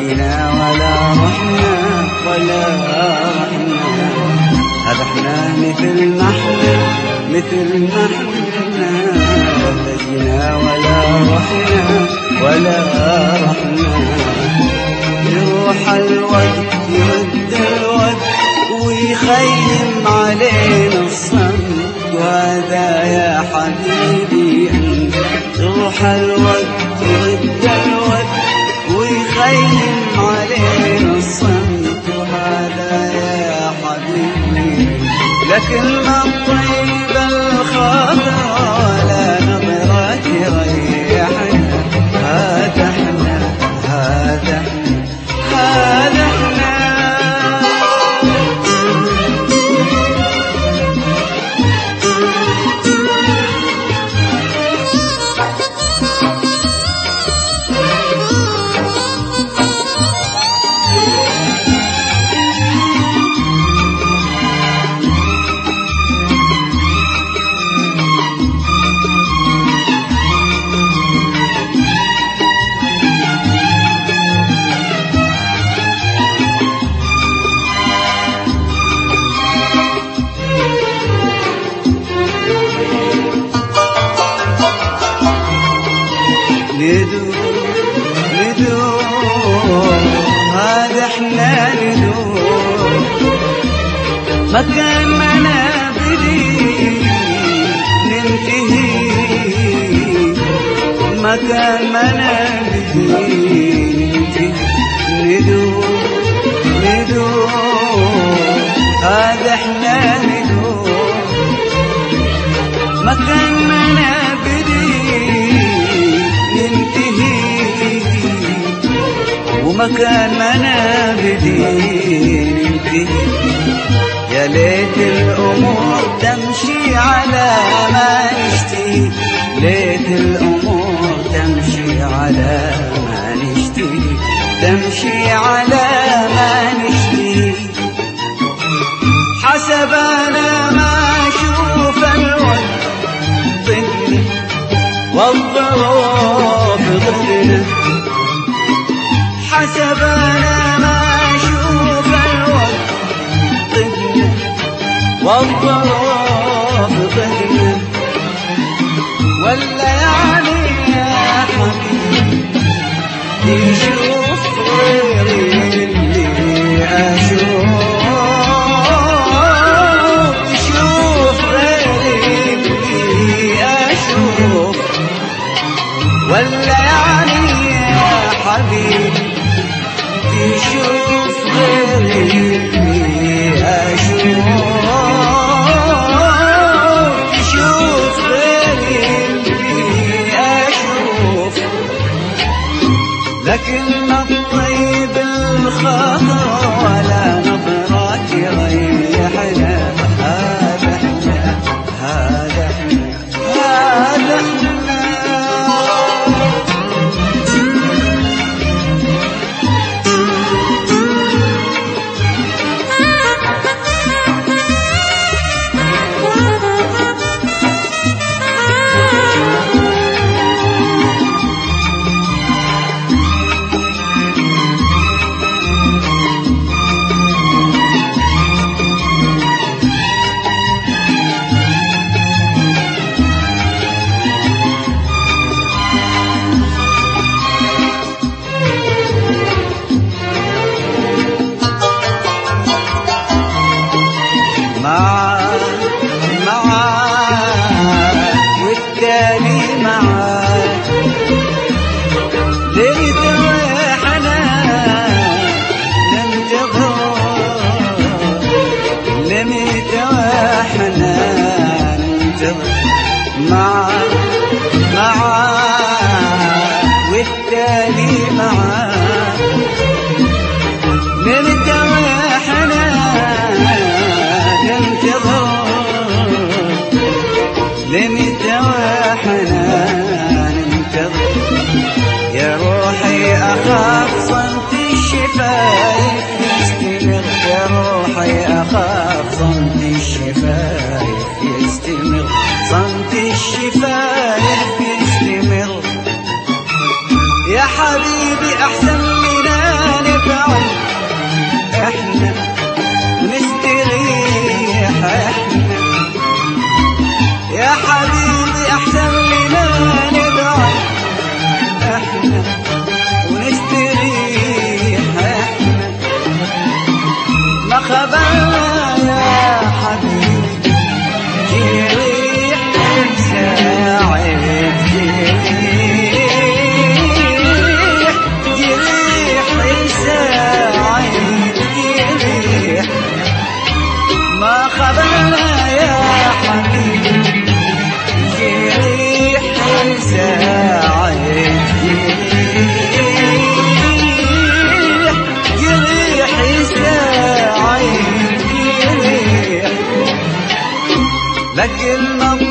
جينا ولا رحنا ولا رحنا. هذا احنا مثل ما احنا مثل ما احنا. لا جينا ولا رحنا ولا رحنا. يروح الوقت يرد الوقت ويخيم علينا الصمت. وهذا يا حبيبي أنت. يروح الوقت يرد الوقت ويخيم علينا الصمت. وهذا يا حبيبي لكلمة طيبة الخاطر ولا نظرة تريحنا. هذا احنا هذا هذا احنا. ندور هذا احنا ندور مكان ما نبدي ننتهي. مكان ما نبدي ننتهي. ندور هذا احنا ندور مكان ما نبدي ننتهي. ومكان ما نبدي ننتهي. يا ليت الأمور تمشي على ما نشتهي. ليت الأمور تمشي على ما نشتهي. تمشي على ما نشتهي. حسب أنا ما أشوف الوقت ضدنا والظروف ضدنا. حسب أنا ما أشوف الوقت ضدنا والظروف ضدنا. ولا يعني يا حبيبي يشوف غيري اللي أشوف. يشوف غيري اللي أشوف. ولا يعني يا حبيبي تشوف غيري اللي أشوف. تشوف غيري اللي أشوف. لكن الطيب الخاطر ولا نظرة تريحنا. هذا احنا هذا احنا هذا احنا. لك المطلوب